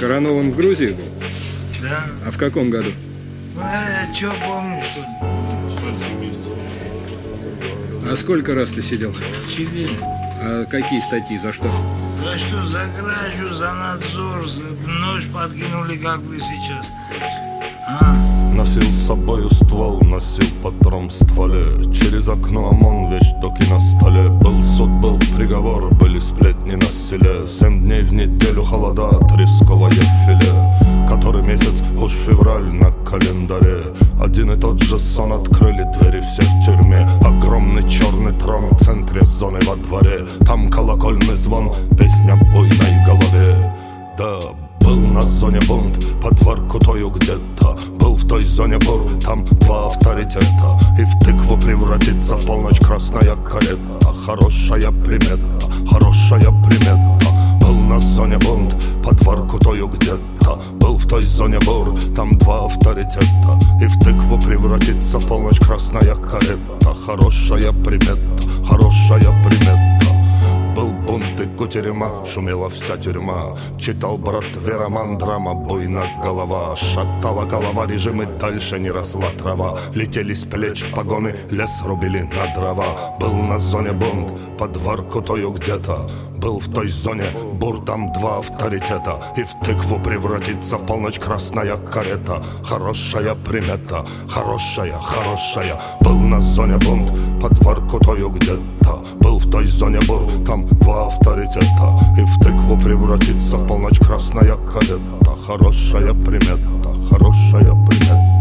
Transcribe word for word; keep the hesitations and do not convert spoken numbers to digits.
Коронован в Грузии был? Да. А в каком году? Ну, я что помню, что ли? А сколько раз ты сидел? Четыре. А какие статьи, за что? За что? За кражу, за надзор, за нож подкинули, как вы сейчас. А? Носил с собою ствол, носил патрон в стволе. Через окно ОМОН, вещдоки на столе. Был суд, был приговор, были сплетни на селе. Семь дней в неделю холода, тресковое филе. Который месяц, уж февраль на календаре. Один и тот же сон, открыли двери, все в тюрьме. Огромный черный трон в центре зоны во дворе. Там колокольный звон, песня буйной голове. Да, был на зоне бунт, под Воркутою где-то. Был в той зоне бур, там два авторитета. И в тыкву превратится в полночь красная карета. Хорошая примета, хорошая примета. Был на зоне бунт, под Воркутою где-то. Был в той зоне бур, там два авторитета. И в тыкву превратится в полночь красная карета. Хорошая примета, хорошая примета. Был бунт и кутерьма, шумела вся тюрьма. Читал братве роман, драма, буйна голова. Шатала голова, режим, и дальше не росла трава. Летели с плеч погоны, лес рубили на дрова. Был на зоне бунт, под Воркутою где-то. Был в той зоне бур, там два авторитета. И в тыкву превратится в полночь красная карета. Хорошая примета, хорошая, хорошая. Был на зоне бунт, под Воркутою где-то. Был в той зоне бур, там два авторитета. И в тыкву превратится в полночь красная карета. Хорошая примета, хорошая примета.